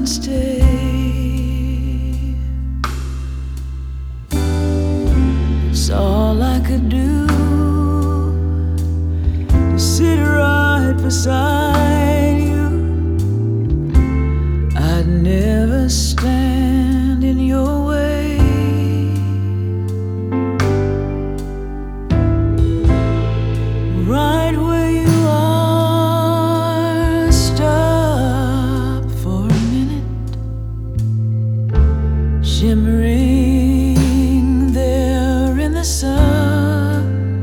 and stay. It's all I could do to sit right beside you. I'd never stand in your way. Right where you are, stop for a minute, shimmering there in the sun.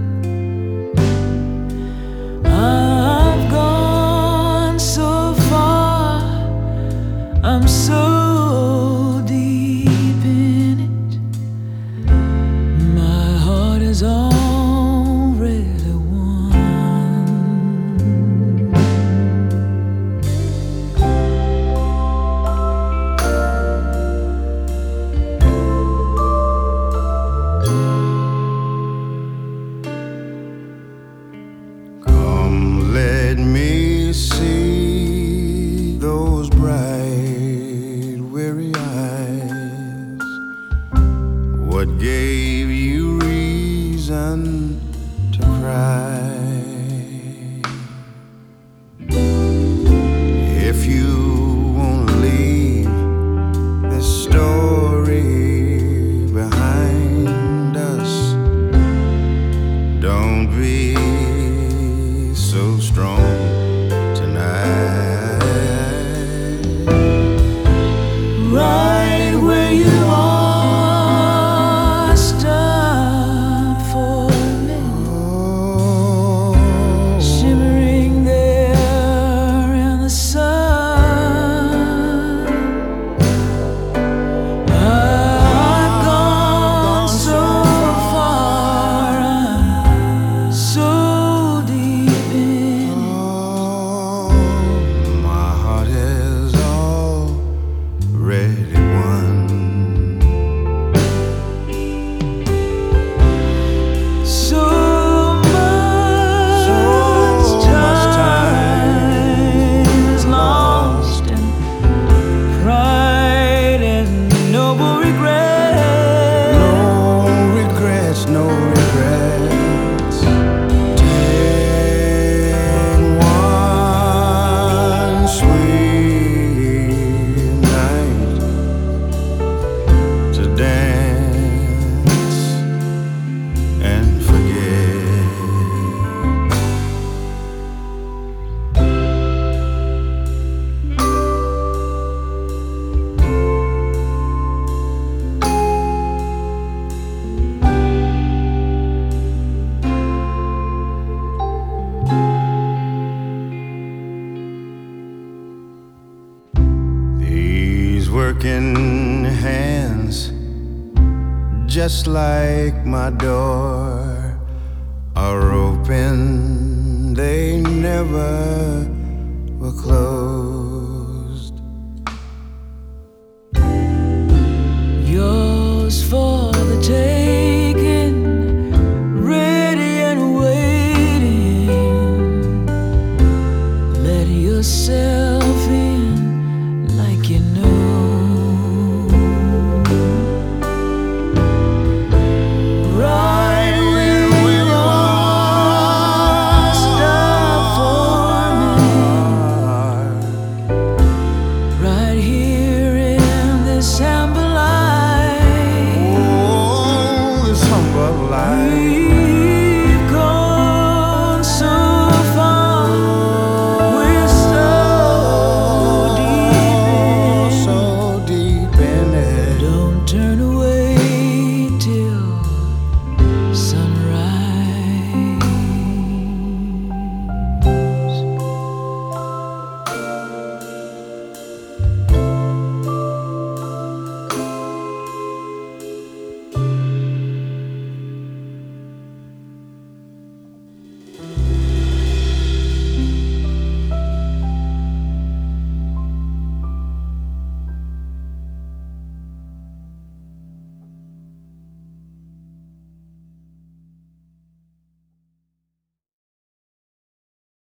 I've gone so far, I'm so deep in it. My heart is already won. Come, let me see those bright, weary eyes. What gave you reason to cry? If you won't leave this story behind us, don't be so strong tonight. Right where you are, stop for a minute, Oh, shimmering there in the sun. I've gone so far, I'm so deep in it. oh, my heart is already won. So much time is lost in pride and noble regret. No regrets, no regrets. Take one sweet night to dance and forget. These working hands, just like my door, are open, they never will close.